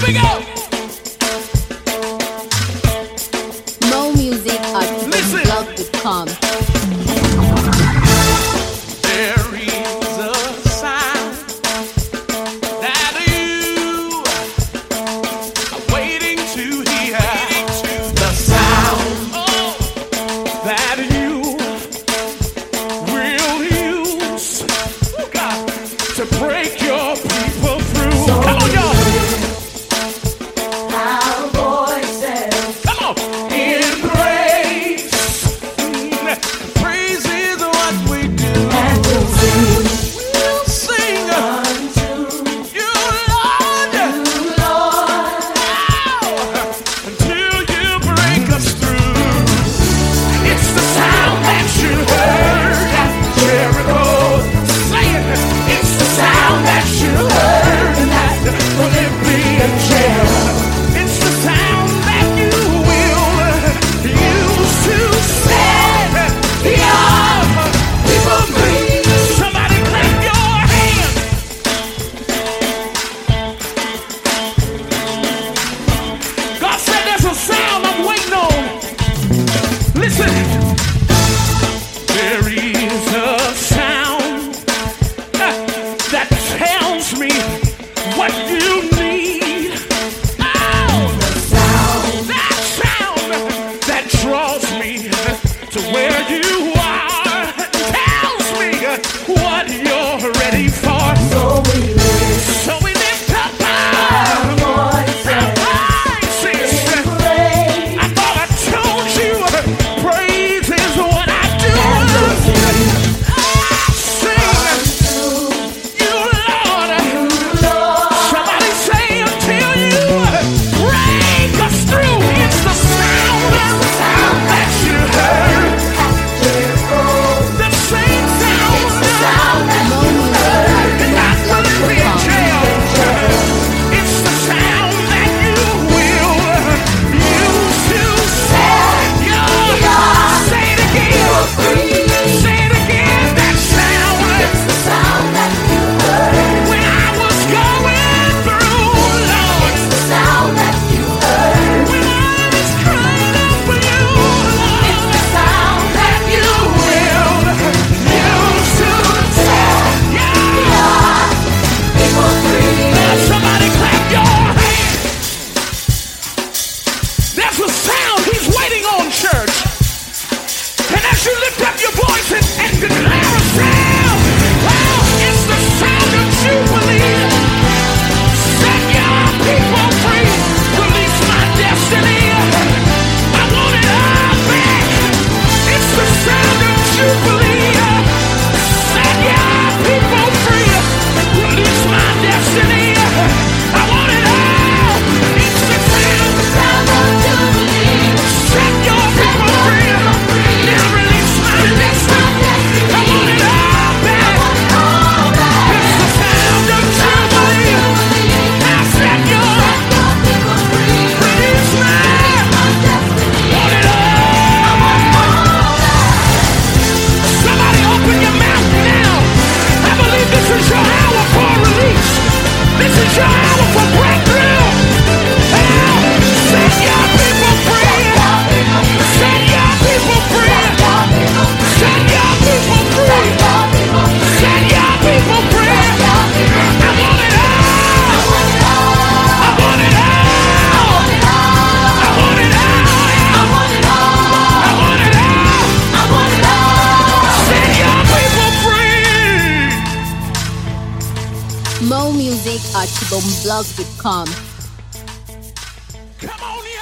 we go. Mo Music at blog.com. There is a sound that you are waiting to hear. The sound that you will use, God, to break your people through. Come on, y'all. Our voices. Come on. In praise. Praise is what we do. And we'll sing We'll sing unto you, Lord. you, Lord. Until you break us through. It's the sound that you heard at Jericho. Say it. It's the sound that you heard at Philippian jail. It's the sound that you will use to set your people free. Somebody clap your hands. God said there's a sound I'm waiting on. Listen. There is a sound that tells me what you need. Oh, that sound that draws me to where you are, tells me what you're ready for. So we lift So we lift up our voices voices. in praise. I thought I told you, praise is what I do. And we'll sing I sing you, Lord. you, Lord. Somebody say until you break us through. It's the sound that you heard. Jericho. The same sound. It's the sound that Mo you heard. Music And at not Philippian jail. It's the sound that you will use to set your. Say it again. Say it again. That sound. It's the sound that you heard. When I was going through, Lord. It's the sound that you heard. When I was crying out for you, Lord. It's the sound that you Will use to set your. people free. Somebody clap your hands. There's a sound he's waiting on, church. And as you lift up your voice and declare a sound, well, it's the sound of Jubilee. Set your people free. Release my destiny. I want it all back. It's the sound of Jubilee. Set your people free. Release my destiny. I want it all. It's the sound Sound of Jubilee. Set your people free. Now release my destiny. I want it all back. It's the sound of Jubilee. Now set your release my want it all. Somebody open your mouth now. I believe this is your hour for release. This is your hour for breakthrough. Set your people free. Set your people free. Set your people free. Set your people free. I want it all. I want it all. I want it all. I want it all. Set your people free. Mo Music at blog.com. Come on,